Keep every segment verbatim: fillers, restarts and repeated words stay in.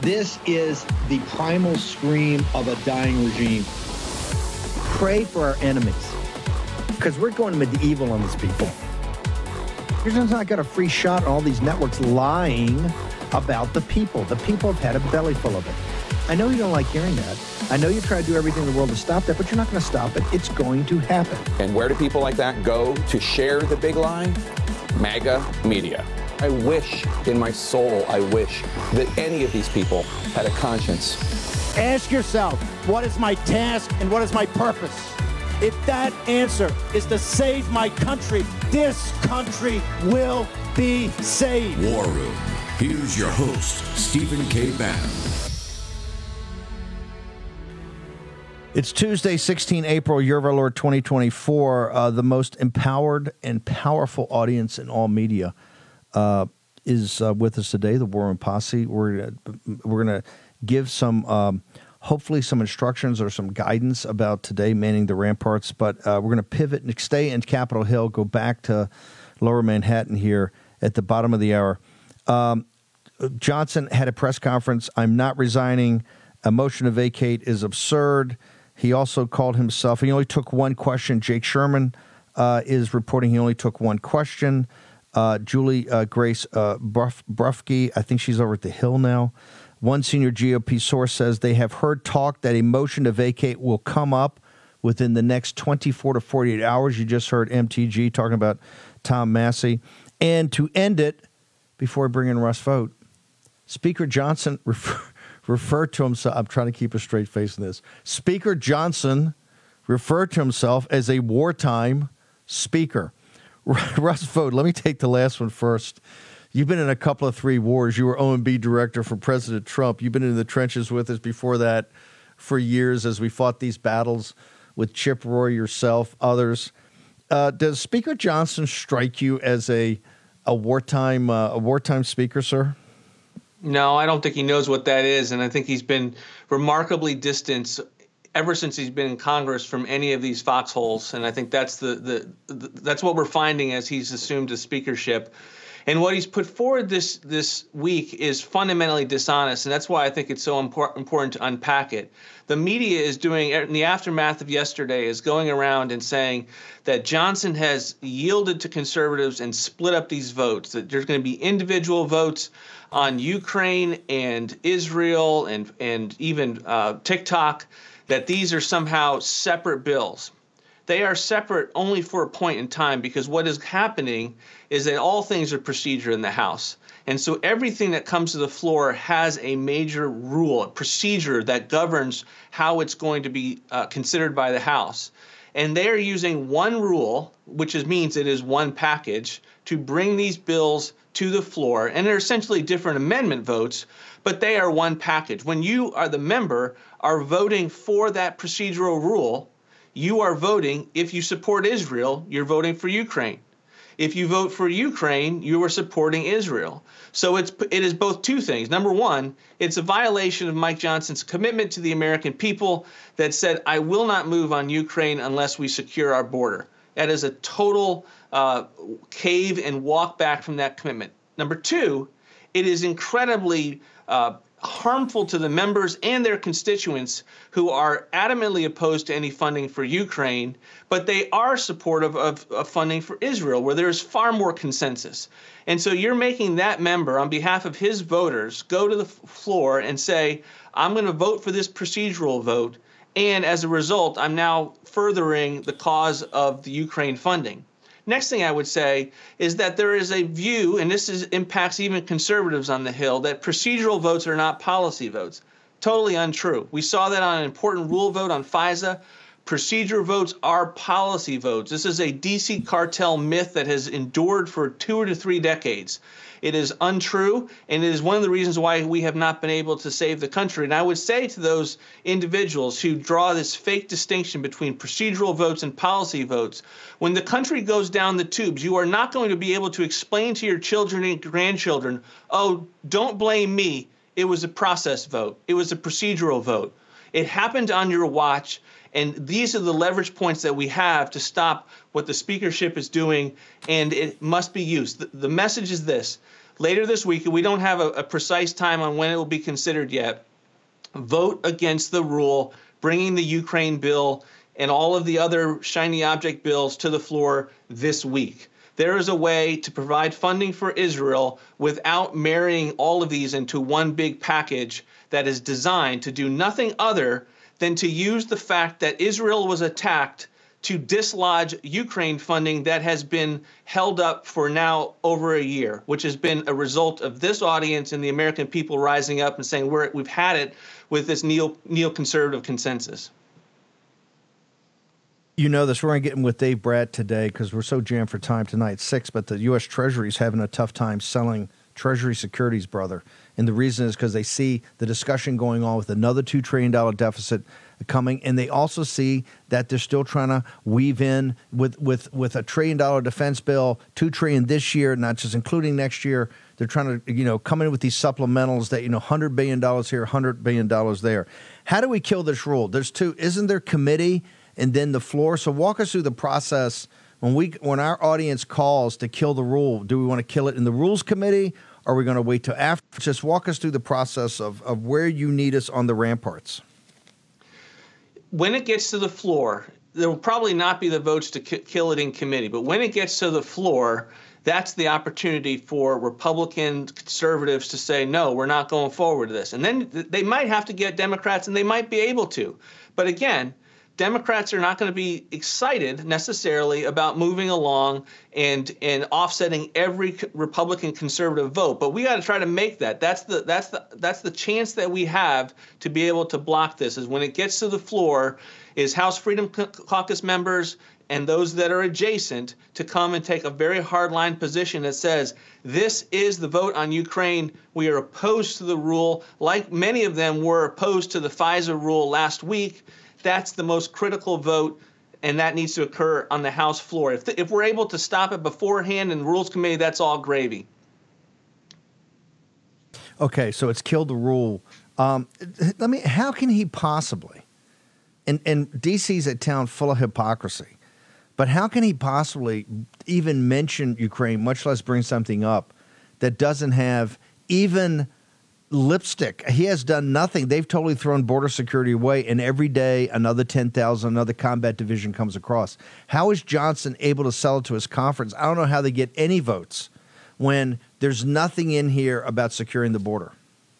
This is the primal scream of a dying regime. Pray for our enemies, because we're going medieval on these people. You're just not got a free shot on all these networks lying about the people. The people have had a belly full of it. I know you don't like hearing that. I know you try to do everything in the world to stop that, but you're not going to stop it. It's going to happen. And where do people like that go to share the big lie? MAGA media. I wish in my soul, I wish that any of these people had a conscience. Ask yourself, what is my task and what is my purpose? If that answer is to save my country, this country will be saved. War Room. Here's your host, Stephen K. Bannon. It's Tuesday, sixteenth of April, year of our Lord twenty twenty-four. Uh, the most empowered and powerful audience in all media uh, is uh, with us today, the War Room Posse. We're, we're going to give some, um, hopefully some instructions or some guidance about today manning the ramparts, but uh, we're going to pivot and stay in Capitol Hill, go back to Lower Manhattan here at the bottom of the hour. Um, Johnson had a press conference. I'm not resigning. A motion to vacate is absurd. He also called himself, he only took one question. Jake Sherman uh, is reporting he only took one question. Uh, Julie uh, Grace uh, Bruff, Brufke, I think she's over at the Hill now. One senior G O P source says they have heard talk that a motion to vacate will come up within the next twenty-four to forty-eight hours. You just heard M T G talking about Tom Massie. And to end it, before I bring in Russ Vought, Speaker Johnson refer, referred to himself, I'm trying to keep a straight face in this. Speaker Johnson referred to himself as a wartime speaker. Russ Vought, let me take the last one first. You've been in a couple of three wars. You were O M B director for President Trump. You've been in the trenches with us before that for years as we fought these battles with Chip Roy, yourself, others. Uh, does Speaker Johnson strike you as a a wartime uh, a wartime speaker, sir? No, I don't think he knows what that is, and I think he's been remarkably distant ever since he's been in Congress from any of these foxholes. And I think that's the, the, the that's what we're finding as he's assumed the speakership. And what he's put forward this this week is fundamentally dishonest, and that's why I think it's so impor- important to unpack it. The media is doing, in the aftermath of yesterday, is going around and saying that Johnson has yielded to conservatives and split up these votes, that there's going to be individual votes on Ukraine and Israel and, and even uh, TikTok, that these are somehow separate bills. They are separate only for a point in time, because what is happening is that all things are procedure in the House. And so everything that comes to the floor has a major rule, a procedure that governs how it's going to be uh, considered by the House. And they are using one rule, which is, means it is one package, to bring these bills to the floor. And they're essentially different amendment votes, but they are one package. When you are the member are voting for that procedural rule, you are voting, if you support Israel, you're voting for Ukraine. If you vote for Ukraine, you are supporting Israel. So it's it is both two things. Number one, it's a violation of Mike Johnson's commitment to the American people that said, I will not move on Ukraine unless we secure our border. That is a total uh, cave and walk back from that commitment. Number two, it is incredibly uh, harmful to the members and their constituents who are adamantly opposed to any funding for Ukraine, but they are supportive of, of funding for Israel, where there is far more consensus. And so you're making that member, on behalf of his voters, go to the floor and say, I'm going to vote for this procedural vote, and as a result, I'm now furthering the cause of the Ukraine funding. Next thing I would say is that there is a view, and this is, impacts even conservatives on the Hill, that procedural votes are not policy votes. Totally untrue. We saw that on an important rule vote on FISA. Procedure votes are policy votes. This is a D C cartel myth that has endured for two to three decades. It is untrue, and it is one of the reasons why we have not been able to save the country. And I would say to those individuals who draw this fake distinction between procedural votes and policy votes, when the country goes down the tubes, you are not going to be able to explain to your children and grandchildren, oh, don't blame me. It was a process vote. It was a procedural vote. It happened on your watch. And these are the leverage points that we have to stop what the speakership is doing, and it must be used. The, the message is this. later this week, and we don't have a, a precise time on when it will be considered yet, vote against the rule bringing the Ukraine bill and all of the other shiny object bills to the floor this week. There is a way to provide funding for Israel without marrying all of these into one big package that is designed to do nothing other than to use the fact that Israel was attacked to dislodge Ukraine funding that has been held up for now over a year, which has been a result of this audience and the American people rising up and saying we're, we've had it with this neo, neoconservative consensus. You know this. We're going to get in with Dave Brat today because we're so jammed for time tonight at six, but the U S Treasury is having a tough time selling Treasury securities, brother. And the reason is because they see the discussion going on with another two trillion dollars deficit coming, and they also see that they're still trying to weave in with, with, with a trillion dollar defense bill, two trillion this year, not just including next year. They're trying to, you know, come in with these supplementals that, you know, one hundred billion dollars here, one hundred billion dollars there. How do we kill this rule? There's two. Isn't there committee and then the floor? So walk us through the process. When we when our audience calls to kill the rule, do we want to kill it in the Rules Committee? Or are we going to wait till after? Just walk us through the process of, of where you need us on the ramparts. When it gets to the floor, there will probably not be the votes to ki- kill it in committee. But when it gets to the floor, that's the opportunity for Republican conservatives to say, no, we're not going forward with this. And then th- they might have to get Democrats, and they might be able to. But again, Democrats are not going to be excited necessarily about moving along and and offsetting every Republican conservative vote, but we got to try to make that. That's the that's the that's the chance that we have to be able to block this. Is when it gets to the floor, is House Freedom Caucus members and those that are adjacent to come and take a very hardline position that says this is the vote on Ukraine. We are opposed to the rule, like many of them were opposed to the FISA rule last week. That's the most critical vote, and that needs to occur on the House floor. If, the, if we're able to stop it beforehand in the Rules Committee, that's all gravy. Okay, so it's killed the rule. Um, let me. How can he possibly? And and D C's a town full of hypocrisy, but how can he possibly even mention Ukraine, much less bring something up that doesn't have even lipstick? He has done nothing. They've totally thrown border security away, and every day another ten thousand, another combat division comes across. How is Johnson able to sell it to his conference? I don't know how they get any votes when there's nothing in here about securing the border.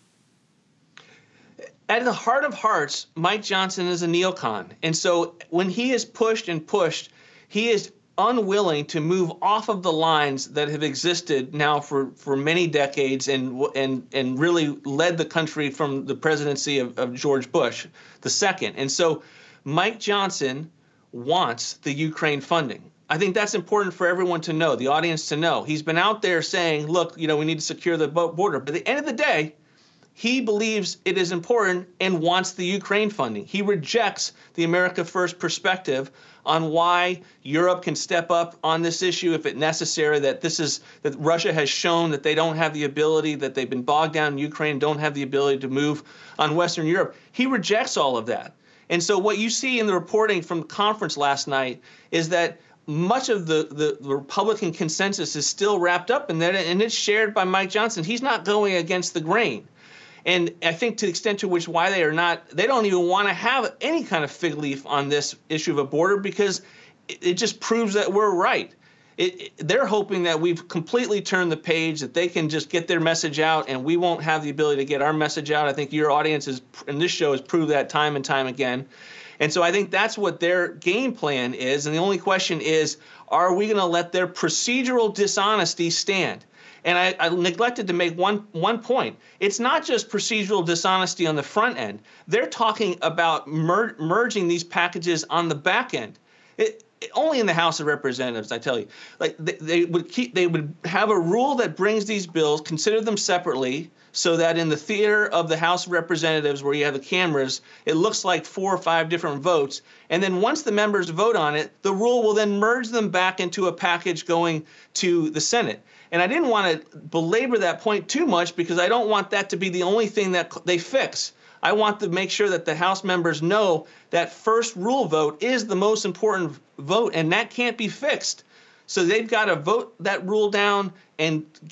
At the heart of hearts, Mike Johnson is a neocon. And so when he is pushed and pushed, he is unwilling to move off of the lines that have existed now for, for many decades and and and really led the country from the presidency of, of George Bush the second. And so Mike Johnson wants the Ukraine funding. I think that's important for everyone to know, the audience to know. He's been out there saying, look, you know, we need to secure the border. But at the end of the day, he believes it is important and wants the Ukraine funding. He rejects the America First perspective on why Europe can step up on this issue if it's necessary, that this is that Russia has shown that they don't have the ability, that they've been bogged down in Ukraine, don't have the ability to move on Western Europe. He rejects all of that. And so what you see in the reporting from the conference last night is that much of the, the, the Republican consensus is still wrapped up in that, and it's shared by Mike Johnson. He's not going against the grain. And I think to the extent to which why they are not, they don't even want to have any kind of fig leaf on this issue of a border because it, it just proves that we're right. It, it, they're hoping that we've completely turned the page, that they can just get their message out and we won't have the ability to get our message out. I think your audience is, and this show has proved that time and time again. And so I think that's what their game plan is. And the only question is, are we going to let their procedural dishonesty stand? And I, I neglected to make one one point. It's not just procedural dishonesty on the front end. They're talking about mer- merging these packages on the back end. It, it, only in the House of Representatives, I tell you. Like they, they would keep, they would have a rule that brings these bills, consider them separately, so that in the theater of the House of Representatives, where you have the cameras, it looks like four or five different votes. And then once the members vote on it, the rule will then merge them back into a package going to the Senate. And I didn't want to belabor that point too much because I don't want that to be the only thing that they fix. I want to make sure that the House members know that first rule vote is the most important vote, and that can't be fixed. So they've got to vote that rule down and get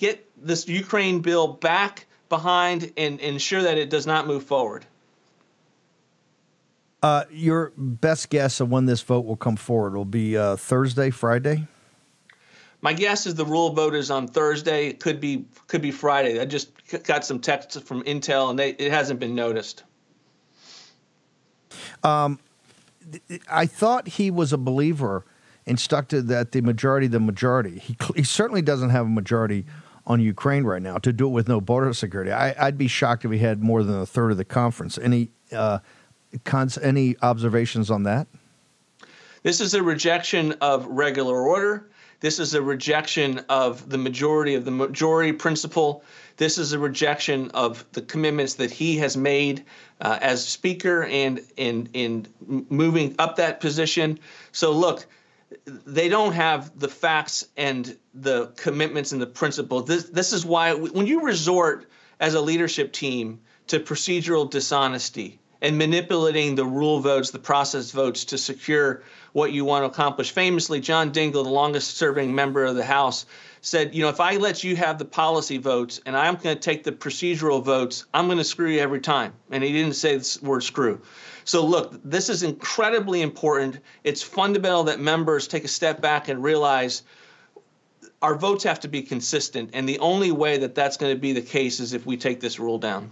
this Ukraine bill back behind and ensure that it does not move forward. Uh, your best guess of when this vote will come forward will be uh, Thursday, Friday? My guess is the rule vote is on Thursday. It could be could be Friday. I just got some texts from Intel, and they, it hasn't been noticed. Um, I thought he was a believer and stuck to that the majority, the majority. He, he certainly doesn't have a majority on Ukraine right now to do it with no border security. I, I'd be shocked if he had more than a third of the conference. Any uh, cons, any observations on that? This is a rejection of regular order. This is a rejection of the majority of the majority principle. This is a rejection of the commitments that he has made uh, as speaker and in in moving up that position. So look, they don't have the facts and the commitments and the principle. This this is why when you resort as a leadership team to procedural dishonesty and manipulating the rule votes, the process votes to secure what you want to accomplish. Famously, John Dingell, the longest serving member of the House, said, you know, if I let you have the policy votes and I'm going to take the procedural votes, I'm going to screw you every time. And he didn't say the word screw. So look, this is incredibly important. It's fundamental that members take a step back and realize our votes have to be consistent. And the only way that that's going to be the case is if we take this rule down.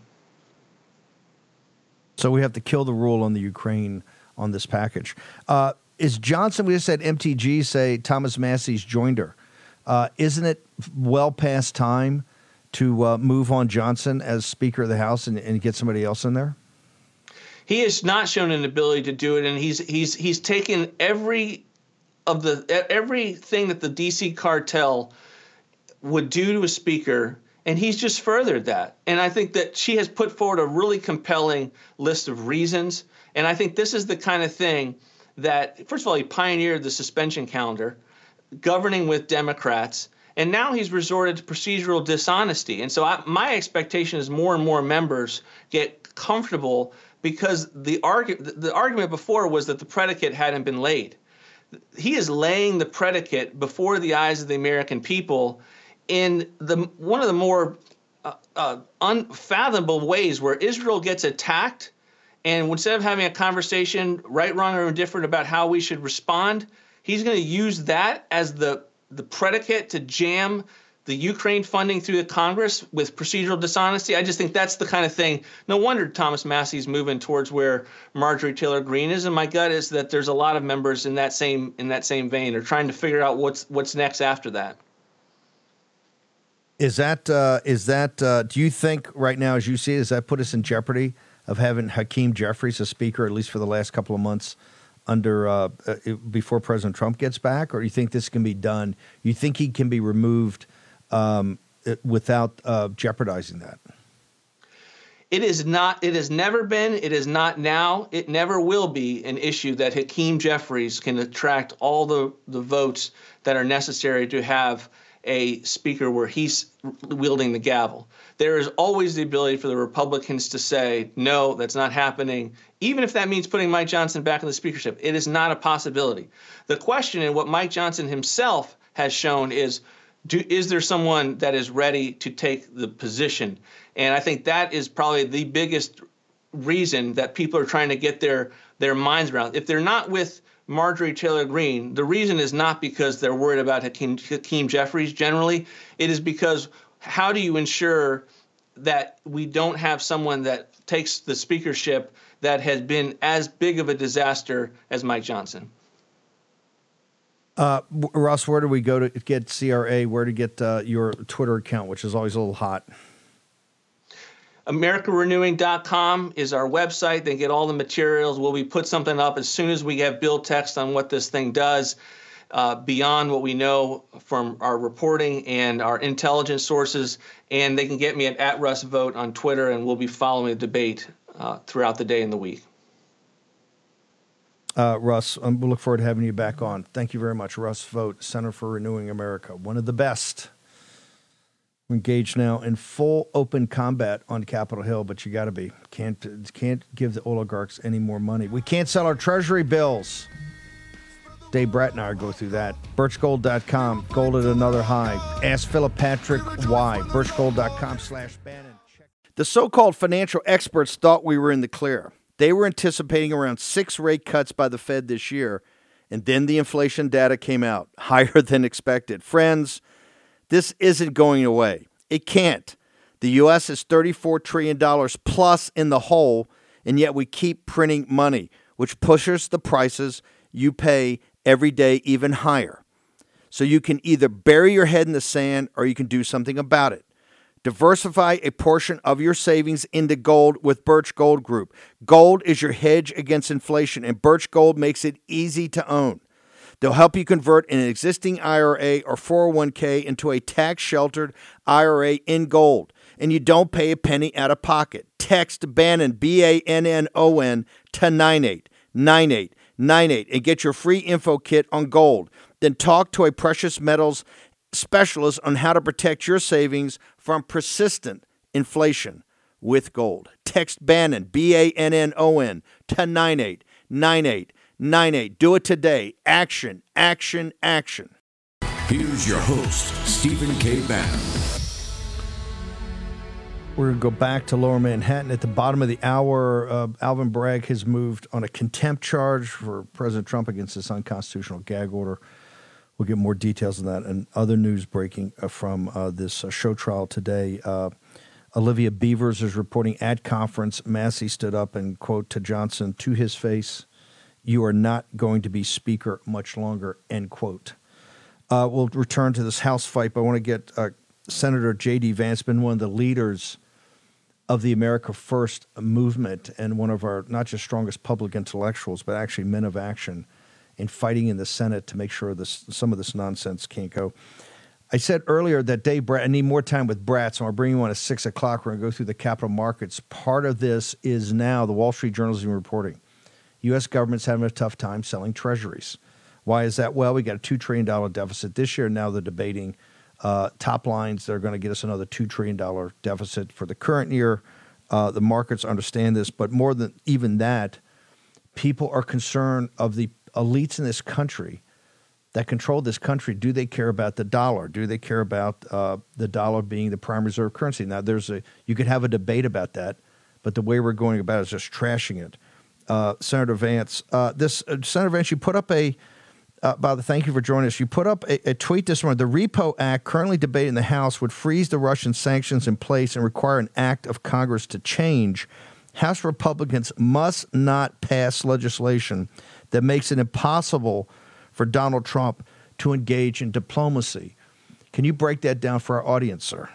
So we have to kill the rule on the Ukraine on this package. Uh, is Johnson, we just said M T G say Thomas Massey's joined her. Uh, isn't it well past time to uh, move on Johnson as Speaker of the House and, and get somebody else in there? He has not shown an ability to do it, and he's he's he's taken every of the everything that the D C cartel would do to a speaker, and he's just furthered that. And I think that she has put forward a really compelling list of reasons, and I think this is the kind of thing that, first of all, he pioneered the suspension calendar, governing with Democrats, and now he's resorted to procedural dishonesty. And so I, my expectation is more and more members get comfortable because the, argu- the argument before was that the predicate hadn't been laid. He is laying the predicate before the eyes of the American people in the one of the more uh, uh, unfathomable ways, where Israel gets attacked, and instead of having a conversation, right, wrong, or indifferent about how we should respond, he's going to use that as the the predicate to jam the Ukraine funding through the Congress with procedural dishonesty. I just think that's the kind of thing. No wonder Thomas Massey's moving towards where Marjorie Taylor Greene is, and my gut is that there's a lot of members in that same in that same vein. They're trying to figure out what's what's next after that. Is that uh, is that? Uh, do you think right now, as you see it, does that put us in jeopardy of having Hakeem Jeffries as Speaker, at least for the last couple of months, under uh, uh, before President Trump gets back, or do you think this can be done? You think he can be removed um, without uh, jeopardizing that? It is not. It has never been. It is not now. It never will be an issue that Hakeem Jeffries can attract all the, the votes that are necessary to have a speaker where he's wielding the gavel. There is always the ability for the Republicans to say, no, that's not happening, even if that means putting Mike Johnson back in the speakership. It is not a possibility. The question, and what Mike Johnson himself has shown, is, do, is there someone that is ready to take the position? And I think that is probably the biggest reason that people are trying to get their, their minds around. If they're not with Marjorie Taylor Greene, the reason is not because they're worried about Hakeem, Hakeem Jeffries generally. It is because how do you ensure that we don't have someone that takes the speakership that has been as big of a disaster as Mike Johnson? Uh, Russ, where do we go to get C R A? Where to get uh, your Twitter account, which is always a little hot? America Renewing dot com is our website. They get all the materials. We'll be put something up as soon as we have bill text on what this thing does, uh, beyond what we know from our reporting and our intelligence sources. And they can get me at, at Russ Vote on Twitter, and we'll be following the debate uh, throughout the day and the week. Uh, Russ, um, we'll look forward to having you back on. Thank you very much. Russ Vote, Center for Renewing America, one of the best. We're engaged now in full open combat on Capitol Hill, but you got to be. Can't can't give the oligarchs any more money. We can't sell our treasury bills. Dave Bratnauer go through that. birch gold dot com, gold at another high. Ask Philip Patrick why. birch gold dot com slash Bannon. The so-called financial experts thought we were in the clear. They were anticipating around six rate cuts by the Fed this year, and then the inflation data came out, higher than expected. Friends, this isn't going away. It can't. The U S is thirty-four trillion dollars plus in the hole, and yet we keep printing money, which pushes the prices you pay every day even higher. So you can either bury your head in the sand or you can do something about it. Diversify a portion of your savings into gold with Birch Gold Group. Gold is your hedge against inflation, and Birch Gold makes it easy to own. They'll help you convert an existing I R A or four oh one k into a tax-sheltered I R A in gold, and you don't pay a penny out of pocket. Text Bannon, B A N N O N, to nine eight nine eight nine eight and get your free info kit on gold. Then talk to a precious metals specialist on how to protect your savings from persistent inflation with gold. Text Bannon, B A N N O N, to nine eight nine eight nine eight. Do it today. Action, action, action. Here's your host, Stephen K. Bannon. We're going to go back to Lower Manhattan. At the bottom of the hour, uh, Alvin Bragg has moved on a contempt charge for President Trump against this unconstitutional gag order. We'll get more details on that and other news breaking uh, from uh, this uh, show trial today. Uh, Olivia Beavers is reporting at conference. Massey stood up and, quote, to Johnson, to his face, "You are not going to be speaker much longer," end quote. Uh, we'll return to this House fight, but I want to get uh, Senator J D. Vance, been one of the leaders of the America First movement and one of our not just strongest public intellectuals, but actually men of action in fighting in the Senate to make sure this some of this nonsense can't go. I said earlier that Dave Bratt, I need more time with Bratt, so I'll bring you on at six o'clock. We're going to go through the capital markets. Part of this is now the Wall Street Journal is even reporting U S government's having a tough time selling treasuries. Why is that? Well, we got a two trillion dollars deficit this year. Now they're debating uh, top lines. They're going to get us another two trillion dollars deficit for the current year. Uh, the markets understand this, but more than even that, people are concerned of the elites in this country that control this country. Do they care about the dollar? Do they care about uh, the dollar being the prime reserve currency? Now, there's a you could have a debate about that, but the way we're going about it is just trashing it. Uh, Senator Vance, uh, this uh, Senator Vance, you put up a. Uh, by the thank you for joining us. You put up a, a tweet this morning. The Repo Act, currently debated in the House, would freeze the Russian sanctions in place and require an act of Congress to change. House Republicans must not pass legislation that makes it impossible for Donald Trump to engage in diplomacy. Can you break that down for our audience, sir?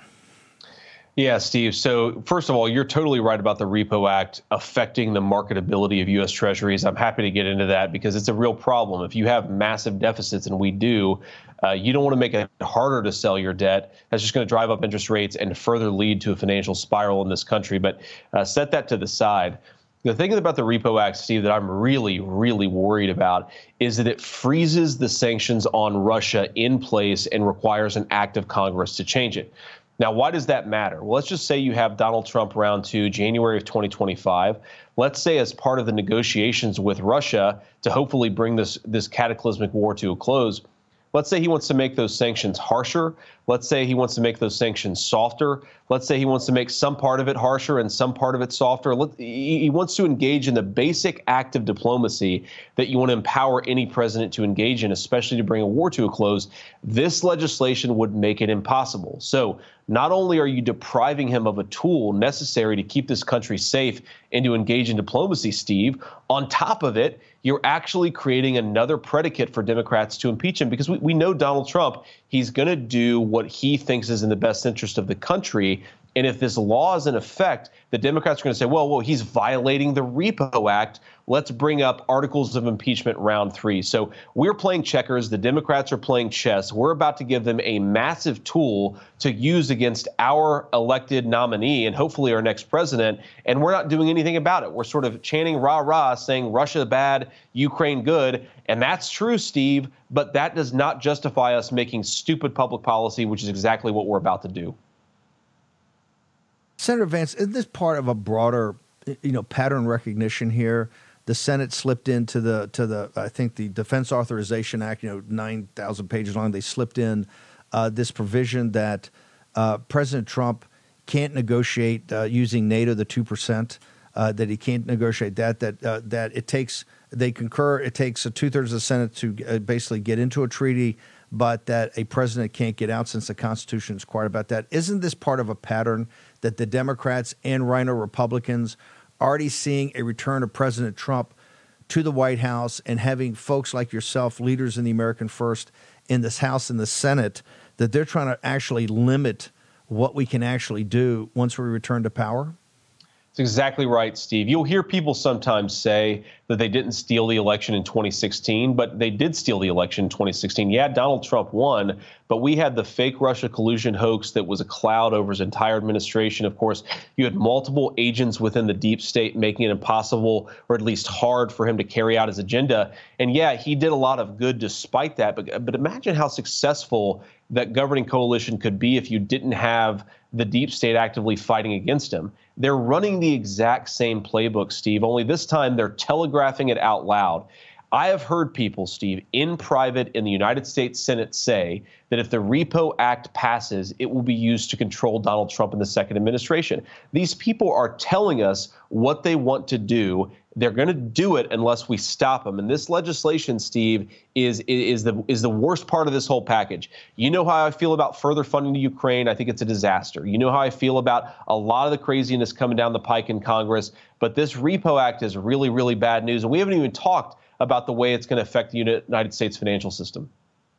Yeah, Steve. So first of all, you're totally right about the Repo Act affecting the marketability of U S Treasuries. I'm happy to get into that because it's a real problem. If you have massive deficits, and we do, uh, you don't want to make it harder to sell your debt. That's just going to drive up interest rates and further lead to a financial spiral in this country. But uh, set that to the side. The thing about the Repo Act, Steve, that I'm really, really worried about is that it freezes the sanctions on Russia in place and requires an act of Congress to change it. Now, why does that matter? Well, let's just say you have Donald Trump round two, January of twenty twenty-five. Let's say as part of the negotiations with Russia to hopefully bring this, this cataclysmic war to a close, let's say he wants to make those sanctions harsher. Let's say he wants to make those sanctions softer. Let's say he wants to make some part of it harsher and some part of it softer. He wants to engage in the basic act of diplomacy that you want to empower any president to engage in, especially to bring a war to a close. This legislation would make it impossible. So not only are you depriving him of a tool necessary to keep this country safe and to engage in diplomacy, Steve, on top of it, you're actually creating another predicate for Democrats to impeach him, because we, we know Donald Trump, he's going to do what he thinks is in the best interest of the country. And if this law is in effect, the Democrats are going to say, well, well, he's violating the Repo Act. Let's bring up articles of impeachment round three. So we're playing checkers. The Democrats are playing chess. We're about to give them a massive tool to use against our elected nominee and hopefully our next president. And we're not doing anything about it. We're sort of chanting rah, rah, saying Russia bad, Ukraine good. And that's true, Steve. But that does not justify us making stupid public policy, which is exactly what we're about to do. Senator Vance, is this part of a broader, you know, pattern recognition here the Senate slipped into the to the I think the Defense Authorization Act, you know, nine thousand pages long. They slipped in uh, this provision that uh, President Trump can't negotiate uh, using NATO the two percent. Uh, that he can't negotiate that. That uh, that it takes they concur. It takes a two thirds of the Senate to uh, basically get into a treaty, but that a president can't get out since the Constitution is quiet about that. Isn't this part of a pattern that the Democrats and Rhino Republicans already seeing a return of President Trump to the White House and having folks like yourself, leaders in the American First, in this House and the Senate, that they're trying to actually limit what we can actually do once we return to power? That's exactly right, Steve. You'll hear people sometimes say that they didn't steal the election in twenty sixteen, but they did steal the election in twenty sixteen. Yeah, Donald Trump won, but we had the fake Russia collusion hoax that was a cloud over his entire administration. Of course, you had multiple agents within the deep state making it impossible, or at least hard, for him to carry out his agenda. And yeah, he did a lot of good despite that. But, but imagine how successful that governing coalition could be if you didn't have the deep state actively fighting against him. They're running the exact same playbook, Steve, only this time they're telegraphing it out loud. I have heard people, Steve, in private in the United States Senate say that if the Repo Act passes, it will be used to control Donald Trump in the second administration. These people are telling us what they want to do. They're going to do it unless we stop them. And this legislation, Steve, is is the is the worst part of this whole package. You know how I feel about further funding to Ukraine. I think it's a disaster. You know how I feel about a lot of the craziness coming down the pike in Congress. But this Repo Act is really, really bad news. And we haven't even talked about the way it's going to affect the United States financial system.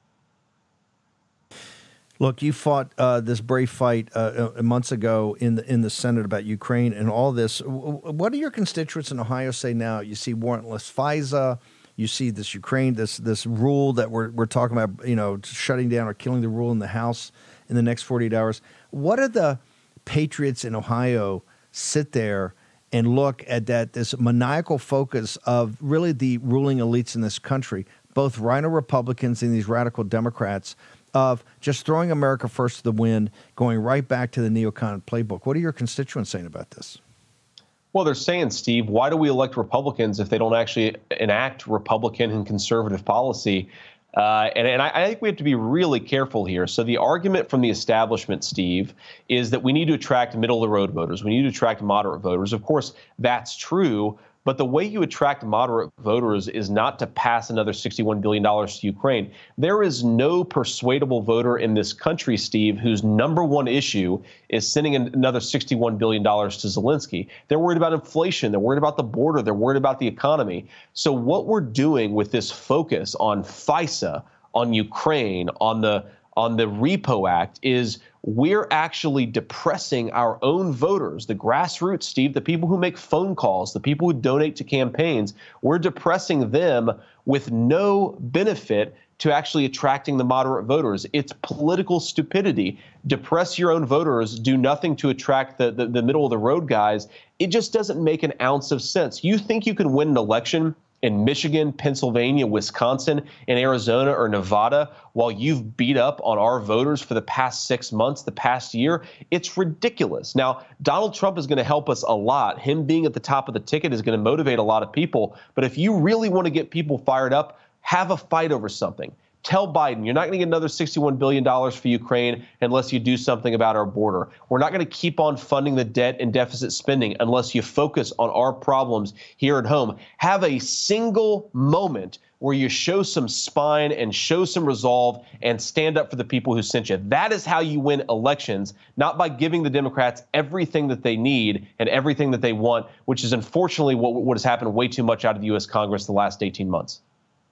Look, you fought uh, this brave fight uh, months ago in the in the Senate about Ukraine and all this. What do your constituents in Ohio say now? You see warrantless FISA, you see this Ukraine, this this rule that we're we're talking about, you know, shutting down or killing the rule in the House in the next forty-eight hours. What do the patriots in Ohio sit there and look at that, this maniacal focus of really the ruling elites in this country, both Rhino Republicans and these radical Democrats, of just throwing America first to the wind, going right back to the neocon playbook? What are your constituents saying about this? Well, they're saying, Steve, why do we elect Republicans if they don't actually enact Republican and conservative policy? Uh, and and I, I think we have to be really careful here. So the argument from the establishment, Steve, is that we need to attract middle-of-the-road voters. We need to attract moderate voters. Of course, that's true. But the way you attract moderate voters is not to pass another sixty-one billion dollars to Ukraine. There is no persuadable voter in this country, Steve, whose number one issue is sending another sixty-one billion dollars to Zelensky. They're worried about inflation. They're worried about the border. They're worried about the economy. So what we're doing with this focus on FISA, on Ukraine, on the on the Repo Act is we're actually depressing our own voters, the grassroots, Steve, the people who make phone calls, the people who donate to campaigns. We're depressing them with no benefit to actually attracting the moderate voters. It's political stupidity. Depress your own voters, do nothing to attract the, the, the middle of the road guys. It just doesn't make an ounce of sense. You think you can win an election in Michigan, Pennsylvania, Wisconsin, and Arizona or Nevada while you've beat up on our voters for the past six months, the past year? It's ridiculous. Now, Donald Trump is going to help us a lot. Him being at the top of the ticket is going to motivate a lot of people. But if you really want to get people fired up, have a fight over something. Tell Biden, you're not going to get another sixty-one billion dollars for Ukraine unless you do something about our border. We're not going to keep on funding the debt and deficit spending unless you focus on our problems here at home. Have a single moment where you show some spine and show some resolve and stand up for the people who sent you. That is how you win elections, not by giving the Democrats everything that they need and everything that they want, which is unfortunately what, what has happened way too much out of the U S Congress the last eighteen months.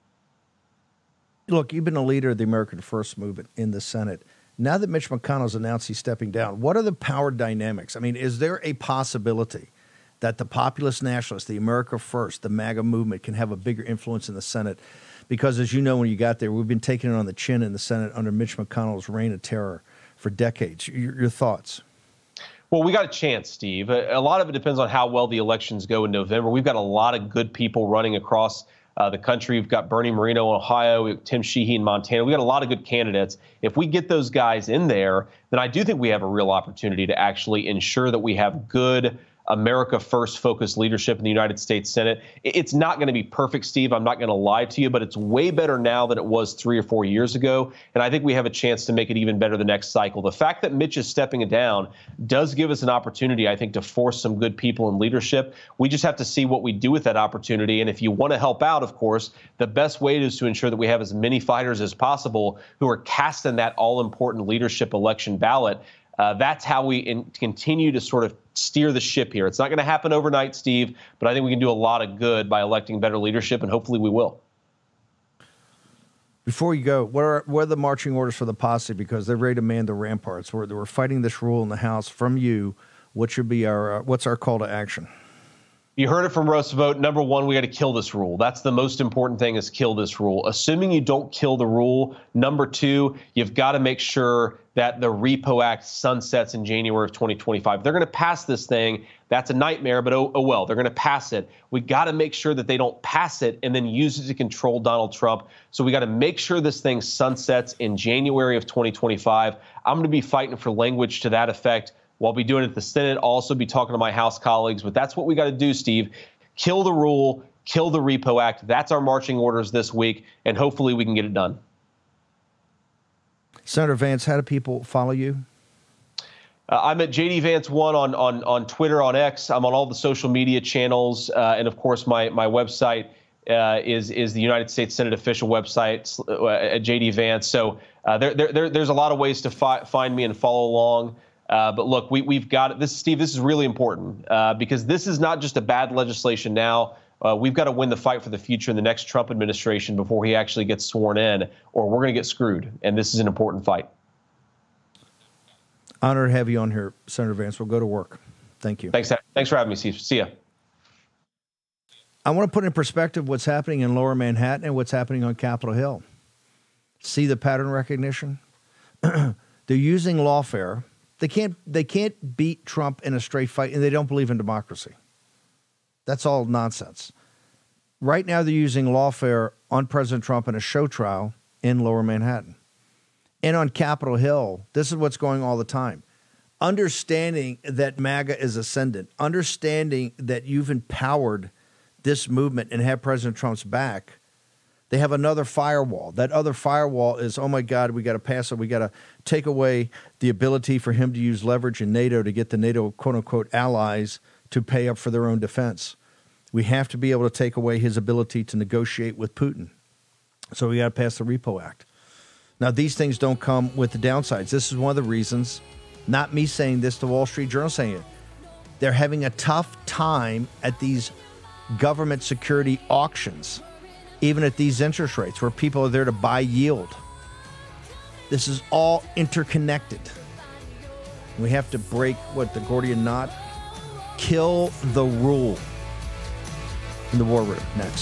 Look, you've been a leader of the American First movement in the Senate. Now that Mitch McConnell's announced he's stepping down, what are the power dynamics? I mean, is there a possibility that the populist nationalists, the America First, the MAGA movement can have a bigger influence in the Senate? Because as you know, when you got there, we've been taking it on the chin in the Senate under Mitch McConnell's reign of terror for decades. Your, your thoughts? Well, we got a chance, Steve. A, a lot of it depends on how well the elections go in November. We've got a lot of good people running across Uh, the country. We've got Bernie Moreno in Ohio, we have Tim Sheehy in Montana. We've got a lot of good candidates. If we get those guys in there, then I do think we have a real opportunity to actually ensure that we have good America First focused leadership in the United States Senate. It's not going to be perfect, Steve. I'm not going to lie to you, but it's way better now than it was three or four years ago. And I think we have a chance to make it even better the next cycle. The fact that Mitch is stepping it down does give us an opportunity, I think, to force some good people in leadership. We just have to see what we do with that opportunity. And if you want to help out, of course, the best way is to ensure that we have as many fighters as possible who are casting that all-important leadership election ballot. Uh, that's how we in, continue to sort of steer the ship here. It's not going to happen overnight, Steve, but I think we can do a lot of good by electing better leadership, and hopefully we will. Before you go, what are, what are the marching orders for the posse? Because they're ready to man the ramparts. We're, we're fighting this rule in the House. From you, what should be our uh, what's our call to action? You heard it from Roosevelt. Number one, we got to kill this rule. That's the most important thing, is kill this rule. Assuming you don't kill the rule, number two, you've got to make sure that the Repo Act sunsets in January of twenty twenty-five. They're going to pass this thing. That's a nightmare, but oh, oh well, they're going to pass it. We got to make sure that they don't pass it and then use it to control Donald Trump. So we got to make sure this thing sunsets in January of twenty twenty-five. I'm going to be fighting for language to that effect. While I'll be doing it at the Senate, I'll also be talking to my House colleagues. But that's what we got to do, Steve. Kill the rule, kill the Repo Act. That's our marching orders this week, and hopefully we can get it done. Senator Vance, how do people follow you? Uh, I'm at J D Vance one on, on, on Twitter, on X. I'm on all the social media channels. Uh, and, of course, my, my website uh, is, is the United States Senate official website uh, at J D Vance. So uh, there, there, there's a lot of ways to fi- find me and follow along. Uh, but look, we, we've got it. This, Steve, this is really important uh, because this is not just a bad legislation now. Uh, we've got to win the fight for the future in the next Trump administration before he actually gets sworn in, or we're going to get screwed. And this is an important fight. Honored to have you on here, Senator Vance. We'll go to work. Thank you. Thanks. Thanks for having me, Steve. See ya. I want to put in perspective what's happening in Lower Manhattan and what's happening on Capitol Hill. See the pattern recognition? They're using lawfare. They can't they can't beat Trump in a straight fight, and they don't believe in democracy. That's all nonsense. Right now, they're using lawfare on President Trump in a show trial in Lower Manhattan. And on Capitol Hill, this is what's going all the time. Understanding that MAGA is ascendant, understanding that you've empowered this movement and have President Trump's back, they have another firewall. That other firewall is, oh, my God, we got to pass it. We got to take away the ability for him to use leverage in NATO to get the NATO, quote-unquote, allies to pay up for their own defense. We have to be able to take away his ability to negotiate with Putin. So we got to pass the Repo Act. Now, these things don't come with the downsides. This is one of the reasons, not me saying this, the Wall Street Journal saying it. They're having a tough time at these government security auctions, even at these interest rates where people are there to buy yield. This is all interconnected. We have to break, what, the Gordian knot? Kill the rule. In the War Room, next.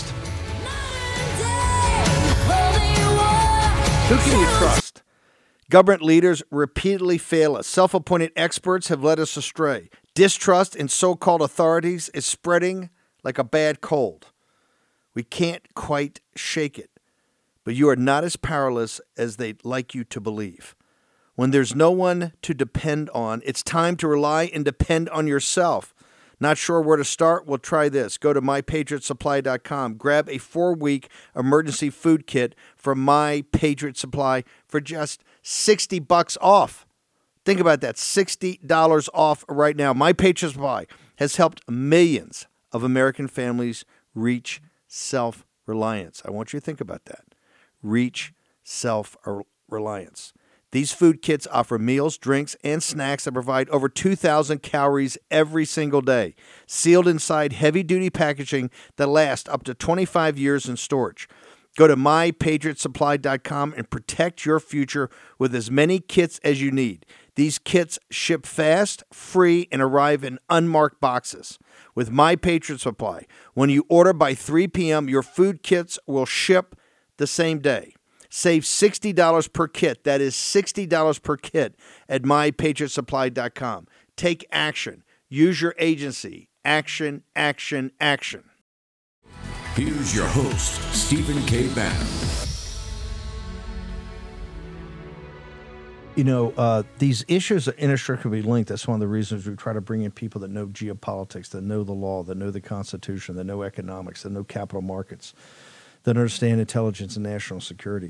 Who can you trust? Government leaders repeatedly fail us. Self-appointed experts have led us astray. Distrust in so-called authorities is spreading like a bad cold. We can't quite shake it, but you are not as powerless as they'd like you to believe. When there's no one to depend on, it's time to rely and depend on yourself. Not sure where to start? Well, try this. Go to my patriot supply dot com. Grab a four-week emergency food kit from My Patriot Supply for just sixty bucks off. Think about that, sixty dollars off right now. My Patriot Supply has helped millions of American families reach self-reliance. I want you to think about that. Reach self-reliance. These food kits offer meals, drinks, and snacks that provide over two thousand calories every single day, sealed inside heavy-duty packaging that lasts up to twenty-five years in storage. Go to my patriot supply dot com and protect your future with as many kits as you need. These kits ship fast, free, and arrive in unmarked boxes. With My Patriot Supply, when you order by three p.m., your food kits will ship the same day. Save sixty dollars per kit. That is sixty dollars per kit at my patriot supply dot com. Take action. Use your agency. Action, action, action. Here's your host, Stephen K. Bannon. You know, uh, these issues are inextricably linked. That's one of the reasons we try to bring in people that know geopolitics, that know the law, that know the Constitution, that know economics, that know capital markets, that understand intelligence and national security,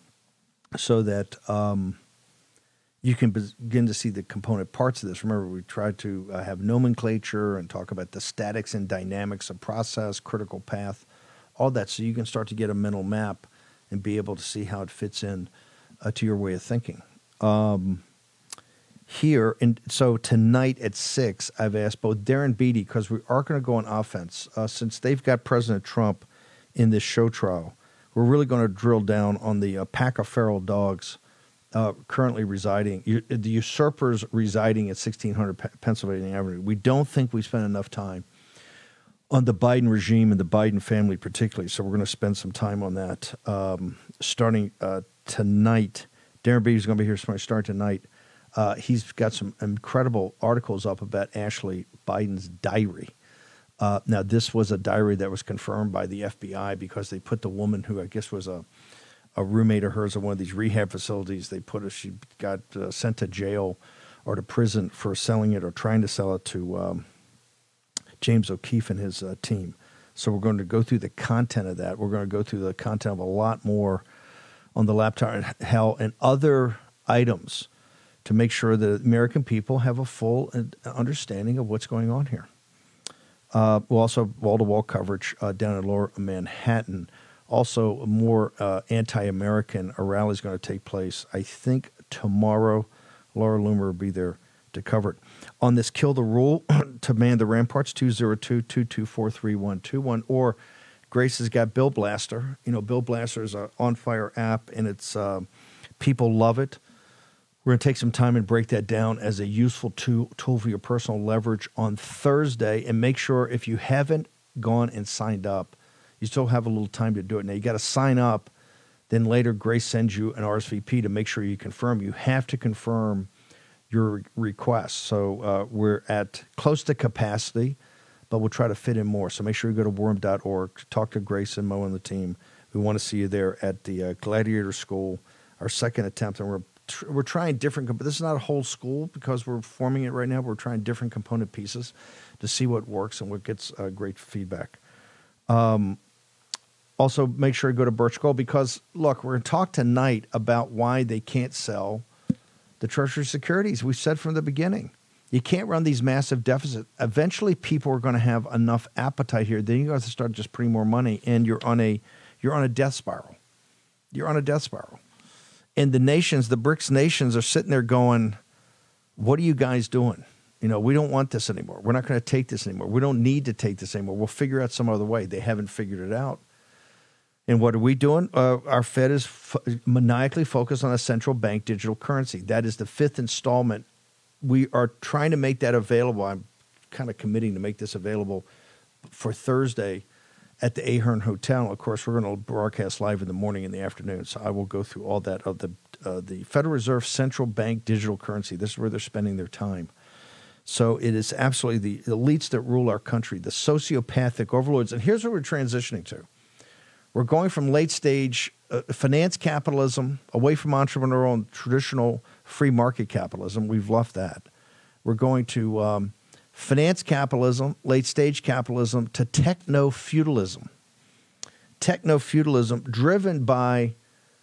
so that um, you can begin to see the component parts of this. Remember, we tried to uh, have nomenclature and talk about the statics and dynamics of process, critical path, all that, so you can start to get a mental map and be able to see how it fits in uh, to your way of thinking. Um, here, and so tonight at six, I've asked both Darren Beattie, because we are going to go on offense, uh, since they've got President Trump in this show trial. We're really going to drill down on the uh, pack of feral dogs uh, currently residing, u- the usurpers residing at sixteen hundred P- Pennsylvania Avenue. We don't think we spend enough time on the Biden regime and the Biden family particularly, so we're going to spend some time on that um, starting uh, tonight. Darren Beattie is going to be here starting tonight. Uh, he's got some incredible articles up about Ashley Biden's diary. Uh, now, this was a diary that was confirmed by the F B I because they put the woman who I guess was a, a roommate of hers at one of these rehab facilities, they put her, she got uh, sent to jail or to prison for selling it or trying to sell it to um, James O'Keefe and his uh, team. So we're going to go through the content of that. We're going to go through the content of a lot more on the laptop hell and other items to make sure that American people have a full understanding of what's going on here. Uh, we'll also have wall-to-wall coverage uh, down in Lower Manhattan. Also, more uh, anti-American a rally is going to take place, I think, tomorrow. Laura Loomer will be there to cover it. On this Kill the Rule to man the ramparts, two oh two, two two four, three one two one, or Grace has got Bill Blaster. You know, Bill Blaster is an on-fire app, and it's uh, people love it. We're going to take some time and break that down as a useful tool, tool for your personal leverage on Thursday. And make sure if you haven't gone and signed up, you still have a little time to do it. Now, you got to sign up. Then later, Grace sends you an R S V P to make sure you confirm. You have to confirm your request. So uh, we're at close to capacity, but we'll try to fit in more. So make sure you go to worm dot org, talk to Grace and Mo and the team. We want to see you there at the uh, Gladiator School, our second attempt. And we're tr- we're trying different, but this is not a whole school because we're forming it right now. We're trying different component pieces to see what works and what gets uh, great feedback. Um, also, make sure you go to Birch Gold because, look, we're going to talk tonight about why they can't sell the Treasury securities. We said from the beginning. You can't run these massive deficits. Eventually, people are going to have enough appetite here. Then you have to start just putting more money, and you're on a you're on a death spiral. You're on a death spiral. And the nations, the BRICS nations, are sitting there going, "What are you guys doing? You know, we don't want this anymore. We're not going to take this anymore. We don't need to take this anymore. We'll figure out some other way." They haven't figured it out. And what are we doing? Uh, our Fed is f- maniacally focused on a central bank digital currency. That is the fifth installment. We are trying to make that available. I'm kind of committing to make this available for Thursday at the Ahern Hotel. Of course, we're going to broadcast live in the morning and the afternoon, so I will go through all that of the uh, the Federal Reserve central bank digital currency. This is where they're spending their time. So it is absolutely the elites that rule our country, the sociopathic overlords. And here's what we're transitioning to. We're going from late-stage uh, finance capitalism away from entrepreneurial and traditional free market capitalism. We've left that. We're going to um, finance capitalism, late-stage capitalism, to techno-feudalism. Techno-feudalism driven by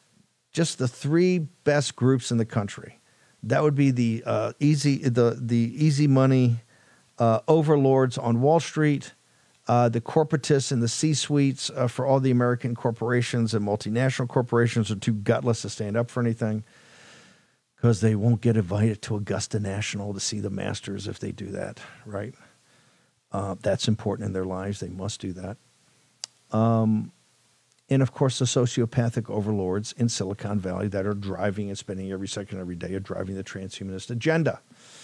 just the three best groups in the country. That would be the uh, easy, the the easy money uh, overlords on Wall Street, Uh, the corporatists and the C-suites uh, for all the American corporations and multinational corporations are too gutless to stand up for anything because they won't get invited to Augusta National to see the Masters if they do that, right? Uh, that's important in their lives. They must do that. Um, and, of course, the sociopathic overlords in Silicon Valley that are driving and spending every second, every day, are driving the transhumanist agenda.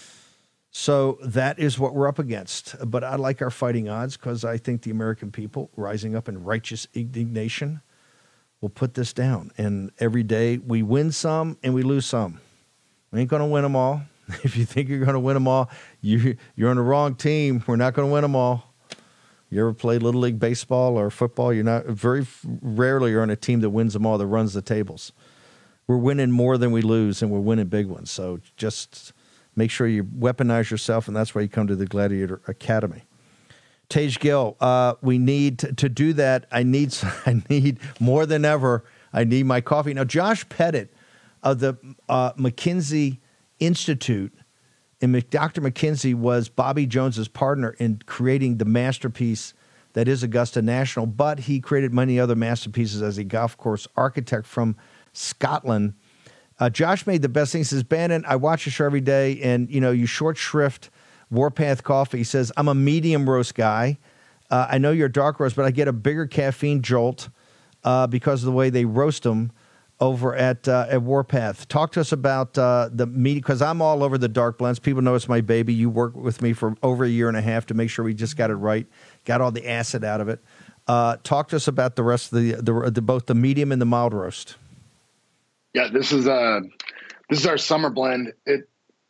So that is what we're up against. But I like our fighting odds because I think the American people rising up in righteous indignation will put this down. And every day we win some and we lose some. We ain't going to win them all. If you think you're going to win them all, you, you're on the wrong team. We're not going to win them all. You ever played Little League baseball or football? You're not very rarely you're on a team that wins them all, that runs the tables. we're winning more than we lose, and we're winning big ones. So just make sure you weaponize yourself, and that's why you come to the Gladiator Academy. Tage Gill, uh, we need to, to do that. I need, I need more than ever. I need my coffee. Now, Josh Pettit of the uh, McKinsey Institute, and Doctor McKinsey was Bobby Jones's partner in creating the masterpiece that is Augusta National, but he created many other masterpieces as a golf course architect from Scotland. Uh, Josh made the best thing. He says, Bannon, I watch your show every day, and, you know, you short shrift Warpath Coffee. He says, I'm a medium roast guy. Uh, I know you're a dark roast, but I get a bigger caffeine jolt uh, because of the way they roast them over at uh, at Warpath. Talk to us about uh, the meat, because I'm all over the dark blends. People know it's my baby. You worked with me for over a year and a half to make sure we just got it right, got all the acid out of it. Uh, talk to us about the rest of the, the, the both the medium and the mild roast. Yeah, this is uh this is our summer blend. It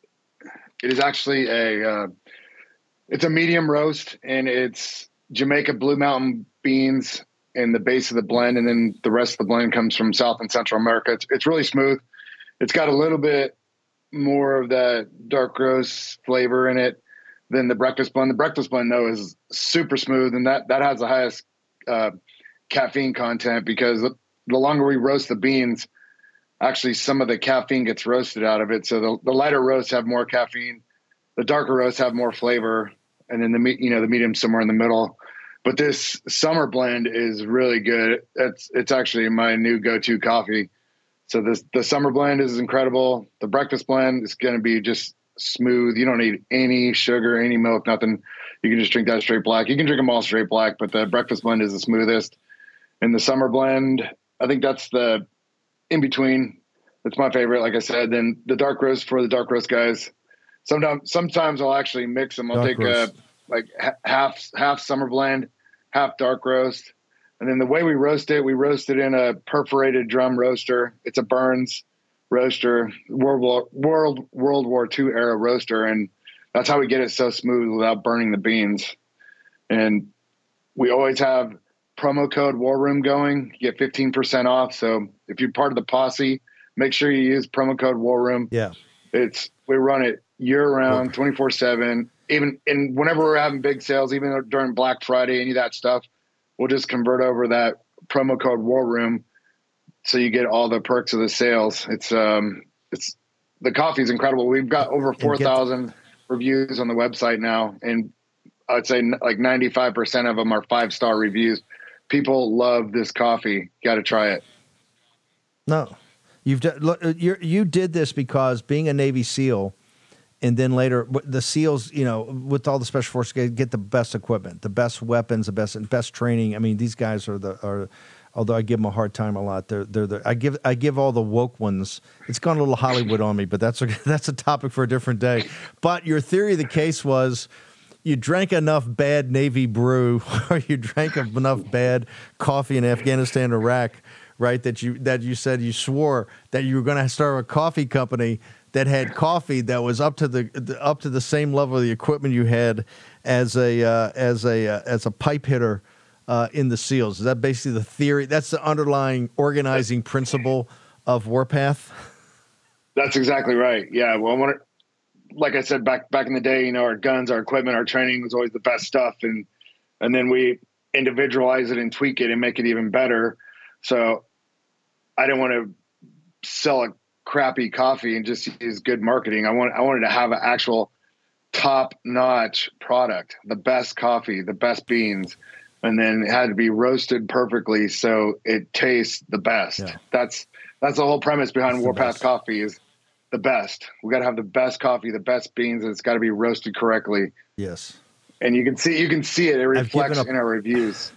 it is actually a uh, it's a medium roast, and it's Jamaica Blue Mountain beans in the base of the blend, and then the rest of the blend comes from South and Central America. It's it's really smooth. It's got a little bit more of that dark roast flavor in it than the breakfast blend. The breakfast blend, though, is super smooth, and that that has the highest uh, caffeine content, because the, the longer we roast the beans, actually some of the caffeine gets roasted out of it. So the, the lighter roasts have more caffeine, the darker roasts have more flavor, and then the meat, you know, the medium somewhere in the middle. But this summer blend is really good. It's it's actually my new go-to coffee. So this the summer blend is incredible. The breakfast blend is going to be just smooth. You don't need any sugar, any milk, nothing. You can just drink that straight black. You can drink them all straight black, but the breakfast blend is the smoothest. And the summer blend, I think that's the in between. That's my favorite, like I said. Then the dark roast for the dark roast guys. Sometimes sometimes I'll actually mix them. I'll dark take roast. a like half half summer blend, half dark roast. And then the way we roast it, we roast it in a perforated drum roaster. It's a Burns roaster, World War World World War Two era roaster, and that's how we get it so smooth without burning the beans. And we always have promo code War Room going. You get fifteen percent off. So if you're part of the posse, make sure you use promo code War Room. Yeah, it's we run it year round, twenty-four seven. Even and whenever we're having big sales, even during Black Friday, any of that stuff, we'll just convert over that promo code War Room, so you get all the perks of the sales. It's um, it's the coffee is incredible. We've got over four thousand reviews on the website now, and I'd say like ninety-five percent of them are five star reviews. People love this coffee. Got to try it. No, you've look, you you did this because being a Navy SEAL. And then later, the SEALs, you know, with all the special forces, get the best equipment, the best weapons, the best best training. I mean, these guys are the are. Although I give them a hard time a lot, they're they're the. I give I give all the woke ones. It's gone a little Hollywood on me, but that's a, that's a topic for a different day. But your theory of the case was, you drank enough bad Navy brew, or you drank enough bad coffee in Afghanistan, Iraq, right? That you that you said you swore that you were going to start a coffee company that had coffee that was up to the up to the same level of the equipment you had as a uh, as a uh, as a pipe hitter uh, in the SEALs. Is that basically the theory? That's the underlying organizing principle of Warpath. That's exactly right. Yeah. Well, I want to, like I said back back in the day, you know, our guns, our equipment, our training was always the best stuff, and and then we individualize it and tweak it and make it even better. So I didn't want to sell a crappy coffee and just use good marketing. I want I wanted to have an actual top-notch product, the best coffee, the best beans, and then it had to be roasted perfectly so it tastes the best. Yeah. That's that's the whole premise behind Warpath Coffee is the best. We got to have the best coffee, the best beans, and it's got to be roasted correctly. Yes. And you can see you can see it. It reflects in our reviews.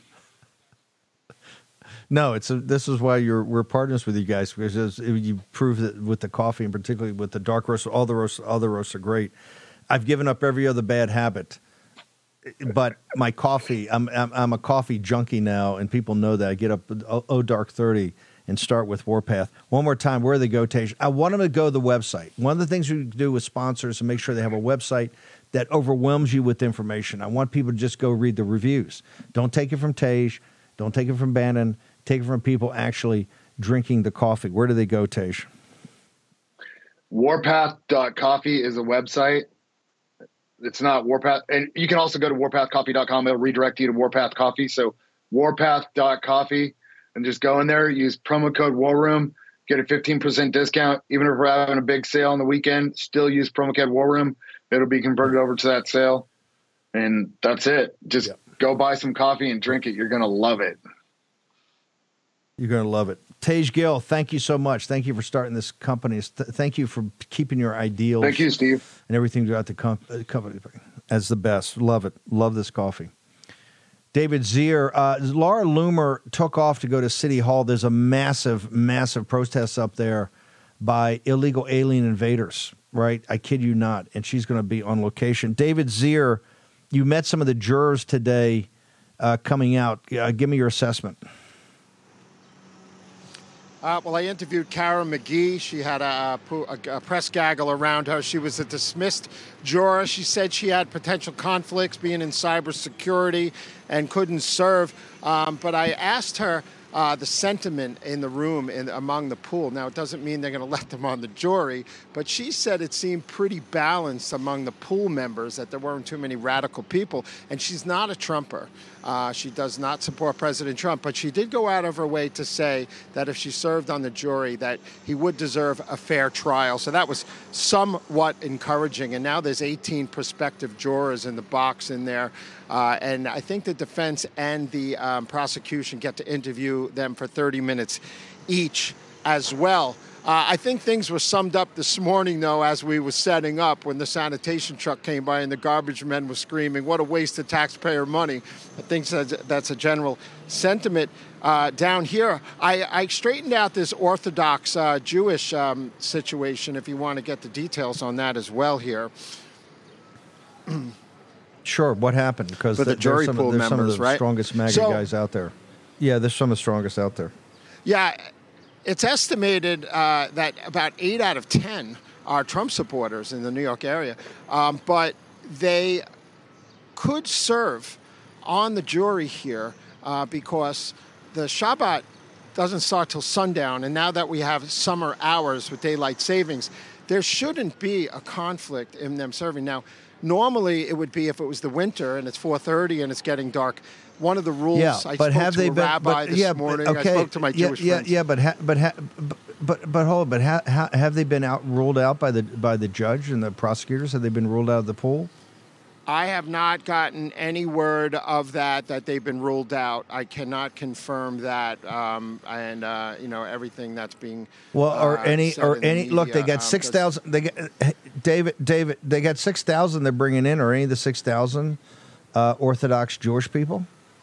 No, it's a, this is why you're we're partners with you guys, because you prove that with the coffee and particularly with the dark roast, all the roasts, all the roasts are great. I've given up every other bad habit, but my coffee, I'm I'm, I'm a coffee junkie now, and people know that. I get up oh dark thirty and start with Warpath. One more time, where they go, Tage? I want them to go to the website. One of the things we do with sponsors is make sure they have a website that overwhelms you with information. I want people to just go read the reviews. Don't take it from Tage. Don't take it from Bannon. Take it from people actually drinking the coffee, where do they go, Tej? warpath dot coffee is a website. It's not Warpath. And you can also go to warpath coffee dot com. It'll redirect you to Warpath Coffee. So warpath dot coffee, and just go in there, use promo code War Room, get a fifteen percent discount. Even if we're having a big sale on the weekend, still use promo code War Room. It'll be converted over to that sale. And that's it. Just yeah. go buy some coffee and drink it. You're going to love it. You're going to love it. Tej Gill, thank you so much. Thank you for starting this company. Th- thank you for keeping your ideals. Thank you, Steve. And everything throughout the com- uh, company as the best. Love it. Love this coffee. David Zier, uh, Laura Loomer took off to go to City Hall. There's a massive, massive protest up there by illegal alien invaders, right? I kid you not. And she's going to be on location. David Zier, you met some of the jurors today uh, coming out. Uh, give me your assessment. Uh, well, I interviewed Kara McGee. She had a, a, a press gaggle around her. She was a dismissed juror. She said she had potential conflicts being in cybersecurity and couldn't serve. Um, but I asked her uh, the sentiment in the room in, among the pool. Now, it doesn't mean they're going to let them on the jury, but she said it seemed pretty balanced among the pool members, that there weren't too many radical people. And she's not a Trumper. Uh, she does not support President Trump, but she did go out of her way to say that if she served on the jury, that he would deserve a fair trial. So that was somewhat encouraging. And now there's eighteen prospective jurors in the box in there. Uh, and I think the defense and the um, prosecution get to interview them for thirty minutes each as well. Uh, I think things were summed up this morning, though, as we were setting up when the sanitation truck came by and the garbage men were screaming, what a waste of taxpayer money. I think that's a general sentiment. Uh, down here, I, I straightened out this Orthodox uh, Jewish um, situation, if you want to get the details on that as well here. Sure, what happened? Because the, the jury some, pool there's members, some of the right? strongest MAGA so, guys out there. Yeah, there's some of the strongest out there. Yeah, it's estimated uh, that about eight out of ten are Trump supporters in the New York area, um, but they could serve on the jury here uh, because the Shabbat doesn't start till sundown, and now that we have summer hours with daylight savings, there shouldn't be a conflict in them serving. Now, normally it would be if it was the winter and it's four thirty and it's getting dark. One of the rules, yeah, I but spoke have to they a been, rabbi but, this yeah, morning. But, okay, I spoke to my yeah, Jewish yeah, friends. Yeah, but ha, but, ha, but but hold on, but ha, ha, have they been out ruled out by the by the judge and the prosecutors? Have they been ruled out of the pool? I have not gotten any word of that, that they've been ruled out. I cannot confirm that, um, and uh, you know everything that's being well, or uh, any said or in the any. media, Look, they got um, six thousand. They got David, David. They got six thousand. They're bringing in, or any of the six thousand uh, Orthodox Jewish people.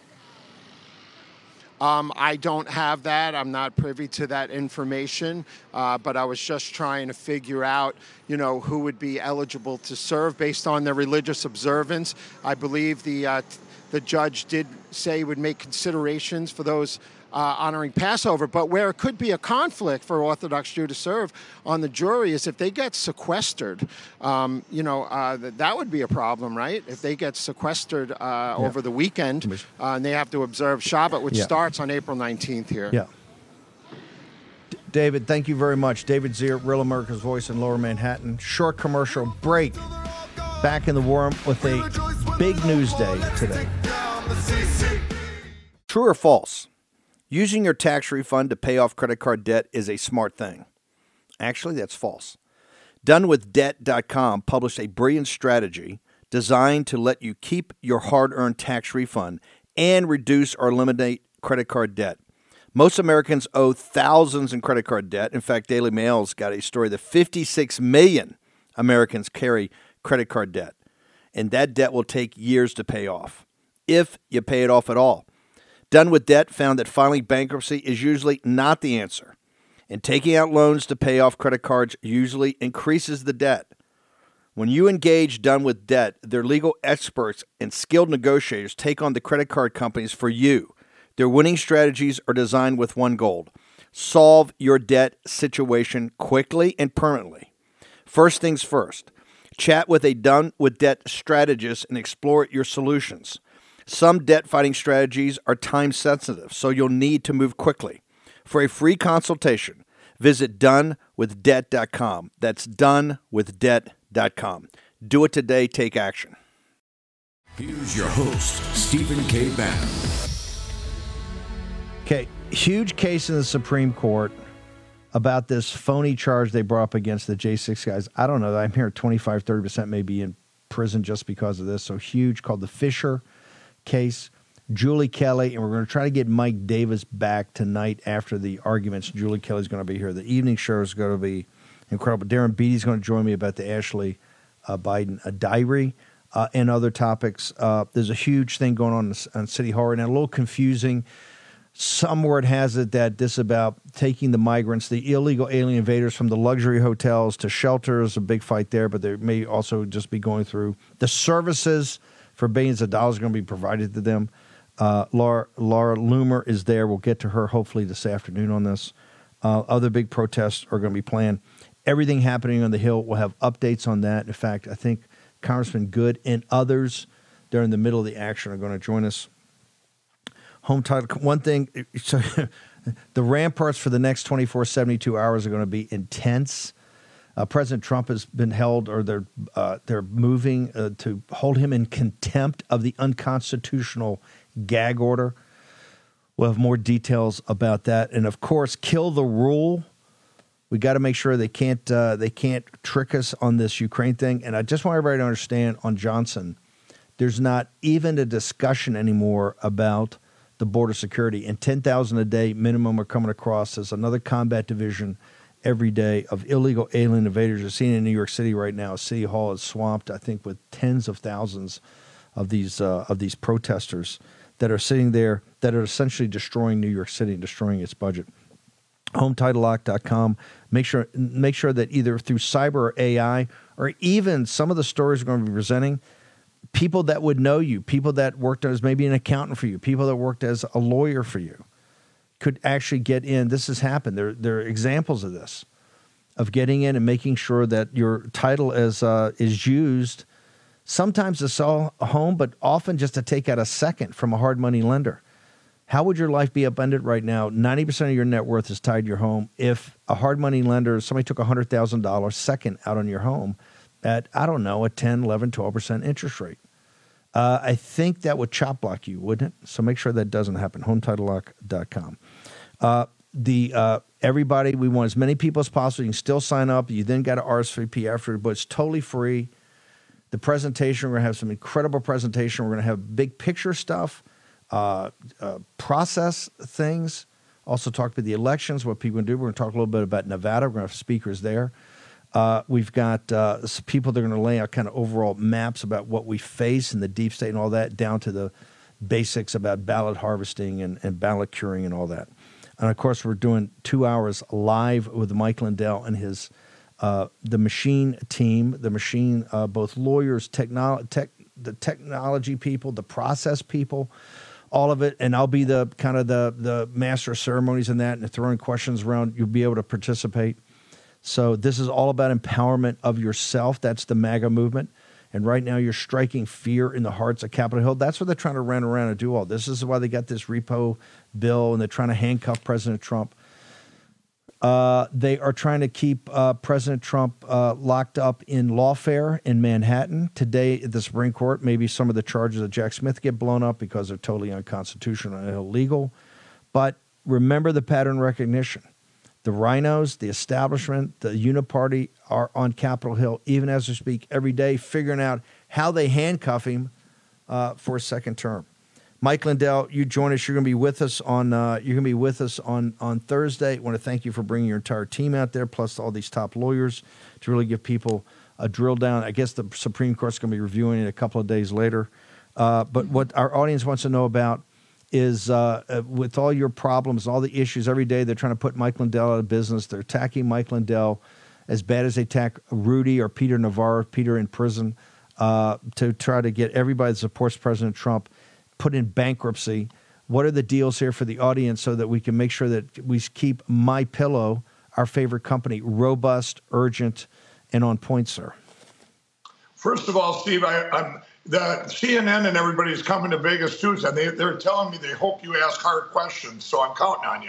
Um, I don't have that. I'm not privy to that information, uh, but I was just trying to figure out, you know, who would be eligible to serve based on their religious observance. I believe the uh, the judge did say he would make considerations for those uh, honoring Passover, but where it could be a conflict for Orthodox Jew to serve on the jury is if they get sequestered. Um, you know, uh, th- that would be a problem, right? If they get sequestered uh, yeah. over the weekend uh, and they have to observe Shabbat, which yeah. starts on April nineteenth here. Yeah. D- David, thank you very much. David Zier, Real America's Voice in Lower Manhattan. Short commercial break. Back in the War Room with a big news day today. True or false? Using your tax refund to pay off credit card debt is a smart thing. Actually, that's false. done with debt dot com published a brilliant strategy designed to let you keep your hard-earned tax refund and reduce or eliminate credit card debt. Most Americans owe thousands in credit card debt. In fact, Daily Mail's got a story that fifty-six million Americans carry credit card debt, and that debt will take years to pay off, if you pay it off at all. Done with Debt found that filing bankruptcy is usually not the answer, and taking out loans to pay off credit cards usually increases the debt. When you engage Done with Debt, their legal experts and skilled negotiators take on the credit card companies for you. Their winning strategies are designed with one goal: solve your debt situation quickly and permanently. First things first, chat with a Done with Debt strategist and explore your solutions. Some debt fighting strategies are time sensitive, so you'll need to move quickly. For a free consultation, visit done with debt dot com. That's done with debt dot com. Do it today. Take action. Here's your host, Stephen K. Bannon. Okay, huge case in the Supreme Court about this phony charge they brought up against the J six guys. I don't know. I'm hearing twenty-five, thirty percent may be in prison just because of this. So huge, called the Fisher case. Julie Kelly, and we're going to try to get Mike Davis back tonight after the arguments. Julie Kelly's going to be here. The evening show is going to be incredible. Darren Beatty's going to join me about the Ashley uh, Biden uh, diary uh, and other topics. Uh, there's a huge thing going on on City Hall right now. A little confusing. Some word has it that this is about taking the migrants, the illegal alien invaders, from the luxury hotels to shelters. A big fight there, but there may also just be going through the services for billions of dollars are going to be provided to them. Uh, Laura, Laura Loomer is there. We'll get to her hopefully this afternoon on this. Uh, other big protests are going to be planned. Everything happening on the Hill, we'll have updates on that. In fact, I think Congressman Good and others during the middle of the action are going to join us. Home title, one thing, so the ramparts for the next twenty-four, seventy-two hours are going to be intense. Uh, President Trump has been held, or they're uh, they're moving uh, to hold him in contempt of the unconstitutional gag order. We'll have more details about that, and of course, kill the rule. We got to make sure they can't uh, they can't trick us on this Ukraine thing. And I just want everybody to understand on Johnson, there's not even a discussion anymore about the border security, and ten thousand a day minimum are coming across. There's another combat division every day of illegal alien invaders. You're seeing in New York City right now. City Hall is swamped, I think, with tens of thousands of these uh, of these protesters that are sitting there that are essentially destroying New York City and destroying its budget. home title lock dot com. Make sure make sure that either through cyber or A I, or even some of the stories we're going to be presenting, people that would know you, people that worked as maybe an accountant for you, people that worked as a lawyer for you, could actually get in. This has happened. There, there are examples of this, of getting in and making sure that your title is uh, is used, sometimes to sell a home, but often just to take out a second from a hard money lender. How would your life be upended right now? ninety percent of your net worth is tied to your home. If a hard money lender, somebody took a one hundred thousand dollars second out on your home at, I don't know, a ten, eleven, twelve percent interest rate. Uh, I think that would chop block you, wouldn't it? So make sure that doesn't happen. home title lock dot com. Uh, the uh, everybody, we want as many people as possible. You can still sign up. You then got to R S V P after, but it's totally free. The presentation, we're going to have some incredible presentation. We're going to have big picture stuff, uh, uh, process things. Also talk about the elections, what people can do. We're going to talk a little bit about Nevada. We're going to have speakers there. Uh, we've got uh, people that are going to lay out kind of overall maps about what we face in the deep state and all that, down to the basics about ballot harvesting and, and ballot curing and all that. And, of course, we're doing two hours live with Mike Lindell and his uh, the machine team, the machine, uh, both lawyers, technolo- tech, the technology people, the process people, all of it. And I'll be the kind of the, the master of ceremonies in that, and throwing questions around. You'll be able to participate. So this is all about empowerment of yourself. That's the MAGA movement. And right now you're striking fear in the hearts of Capitol Hill. That's what they're trying to run around and do all. This is why they got this repo bill, and they're trying to handcuff President Trump. Uh, they are trying to keep uh, President Trump uh, locked up in lawfare in Manhattan. Today at the Supreme Court, maybe some of the charges of Jack Smith get blown up because they're totally unconstitutional and illegal. But remember the pattern recognition. The rhinos, the establishment, the uniparty are on Capitol Hill, even as we speak, every day, figuring out how they handcuff him uh, for a second term. Mike Lindell, you join us. You're going to be with us on. Uh, you're going to be with us on on Thursday. I want to thank you for bringing your entire team out there, plus all these top lawyers, to really give people a drill down. I guess the Supreme Court's going to be reviewing it a couple of days later. Uh, but what our audience wants to know about is uh, uh, with all your problems, all the issues every day, they're trying to put Mike Lindell out of business. They're attacking Mike Lindell as bad as they attack Rudy or Peter Navarro, Peter in prison, uh, to try to get everybody that supports President Trump put in bankruptcy. What are the deals here for the audience so that we can make sure that we keep MyPillow, our favorite company, robust, urgent, and on point, sir? First of all, Steve, I, I'm the C N N and everybody's coming to Vegas too, and they, they're telling me they hope you ask hard questions, so I'm counting on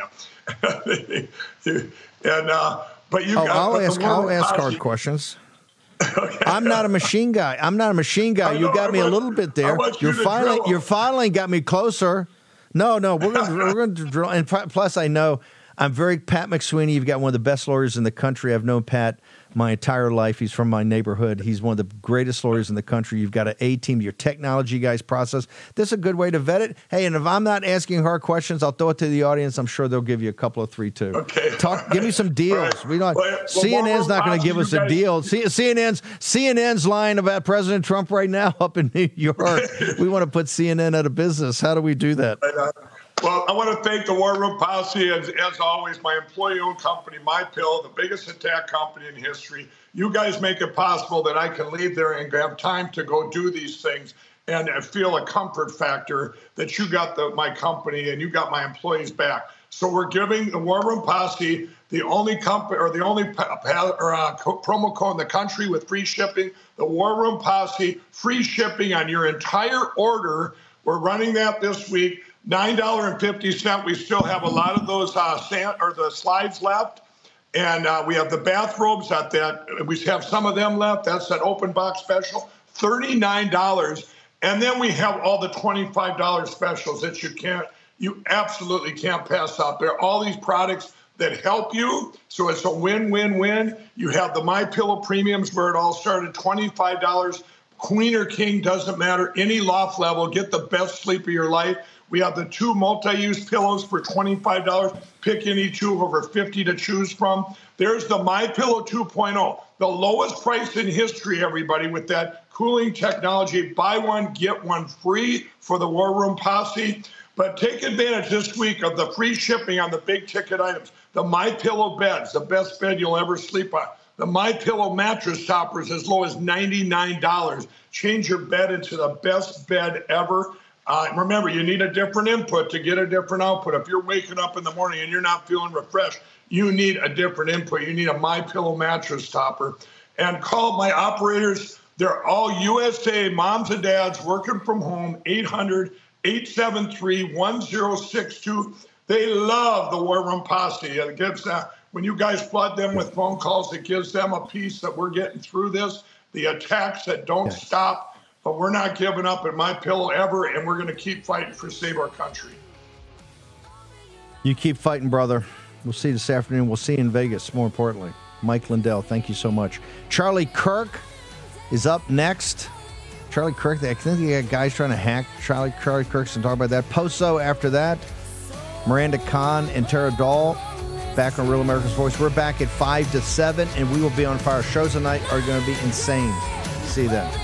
you. and uh, but you, oh, uh, I'll but ask. I'll ask hard questions. Okay. I'm not a machine guy. I'm not a machine guy. know, You got I me want, a little bit there. You You're finally. You're finally got me closer. No, no, we're going we're going to drill. And plus, I know I'm very Pat McSweeney. You've got one of the best lawyers in the country. I've known Pat my entire life. He's from my neighborhood. He's one of the greatest lawyers in the country. You've got an A team, your technology guys process. This is a good way to vet it. Hey, and if I'm not asking hard questions, I'll throw it to the audience. I'm sure they'll give you a couple of three too. Okay. Talk. Give me some deals. Right. We don't. Well, well, C N N's not going to give us a guys, deal. C- CNN's C N N's lying about President Trump right now up in New York. We want to put C N N out of business. How do we do that? Right on. Well, I want to thank the War Room Posse, as, as always, my employee-owned company, MyPillow, the biggest attack company in history. You guys make it possible that I can leave there and have time to go do these things and feel a comfort factor that you got the, my company and you got my employees back. So we're giving the War Room Posse the only company or the only pa- pa- or, uh, co- promo code in the country with free shipping. The War Room Posse, free shipping on your entire order. We're running that this week. nine dollars and fifty cents. We still have a lot of those uh, sand, or the slides left. And uh, we have the bathrobes at that. We have some of them left. That's an open box special, thirty-nine dollars. And then we have all the twenty-five dollars specials that you can't, you absolutely can't pass up. There are all these products that help you. So it's a win-win-win. You have the MyPillow premiums where it all started, twenty-five dollars. Queen or king, doesn't matter, any loft level, get the best sleep of your life. We have the two multi-use pillows for twenty-five dollars. Pick any two, over fifty to choose from. There's the MyPillow two point oh, the lowest price in history, everybody, with that cooling technology. Buy one, get one free for the War Room Posse. But take advantage this week of the free shipping on the big ticket items. The MyPillow beds, the best bed you'll ever sleep on. The MyPillow mattress toppers as low as ninety-nine dollars. Change your bed into the best bed ever. Uh, remember, you need a different input to get a different output. If you're waking up in the morning and you're not feeling refreshed, you need a different input. You need a MyPillow mattress topper. And call my operators. They're all U S A moms and dads working from home, eight hundred, eight seven three, one zero six two. They love the War Room Posse. It gives uh, when you guys flood them with phone calls, it gives them a piece that we're getting through this. The attacks that don't yes. stop, but we're not giving up at MyPillow ever, and we're going to keep fighting for save our country. You keep fighting, brother. We'll see you this afternoon. We'll see you in Vegas, more importantly. Mike Lindell, thank you so much. Charlie Kirk is up next. Charlie Kirk, I think you got guys trying to hack Charlie, Charlie Kirk's and talk about that. Poso after that. Miranda Khan and Tara Dahl back on Real America's Voice. We're back at five to seven, and we will be on fire. Shows tonight are going to be insane. See you then.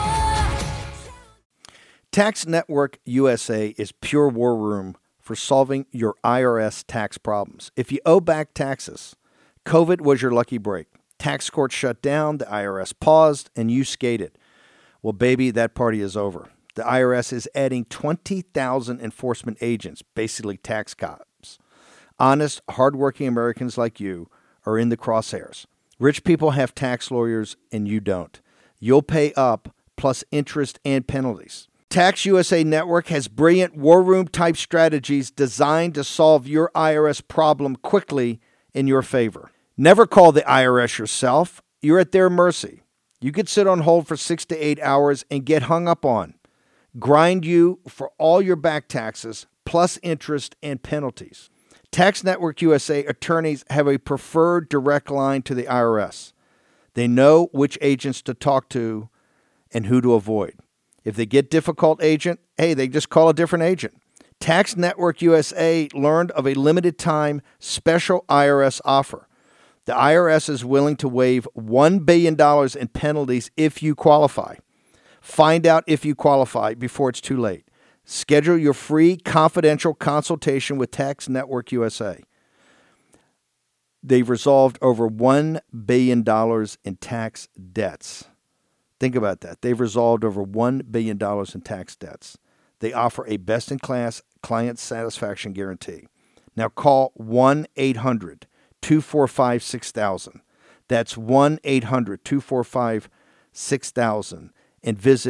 Tax Network U S A is pure war room for solving your I R S tax problems. If you owe back taxes, COVID was your lucky break. Tax court shut down, the I R S paused, and you skated. Well, baby, that party is over. The I R S is adding twenty thousand enforcement agents, basically tax cops. Honest, hardworking Americans like you are in the crosshairs. Rich people have tax lawyers, and you don't. You'll pay up, plus interest and penalties. Tax U S A Network has brilliant war room type strategies designed to solve your I R S problem quickly in your favor. Never call the I R S yourself. You're at their mercy. You could sit on hold for six to eight hours and get hung up on. Grind you for all your back taxes, plus interest and penalties. Tax Network U S A attorneys have a preferred direct line to the I R S. They know which agents to talk to and who to avoid. If they get difficult agent, hey, they just call a different agent. Tax Network U S A learned of a limited time special I R S offer. The I R S is willing to waive one billion dollars in penalties if you qualify. Find out if you qualify before it's too late. Schedule your free confidential consultation with Tax Network U S A. They've resolved over one billion dollars in tax debts. Think about that. They've resolved over one billion dollars in tax debts. They offer a best-in-class client satisfaction guarantee. Now call one eight hundred two four five six thousand. That's one eight hundred two four five six thousand. And visit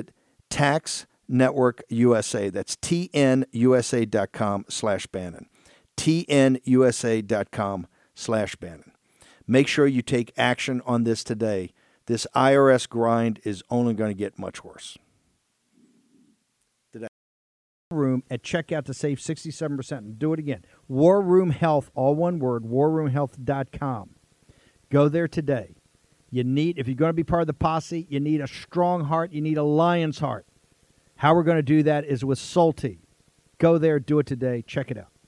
Tax Network U S A. That's T N U S A dot com slash Bannon. T N U S A dot com slash Bannon. Make sure you take action on this today. This I R S grind is only going to get much worse. Room at checkout to save sixty-seven percent. And do it again. War Room Health, all one word, war room health dot com. Go there today. You need, if you're going to be part of the posse, you need a strong heart. You need a lion's heart. How we're going to do that is with Salty. Go there, do it today. Check it out.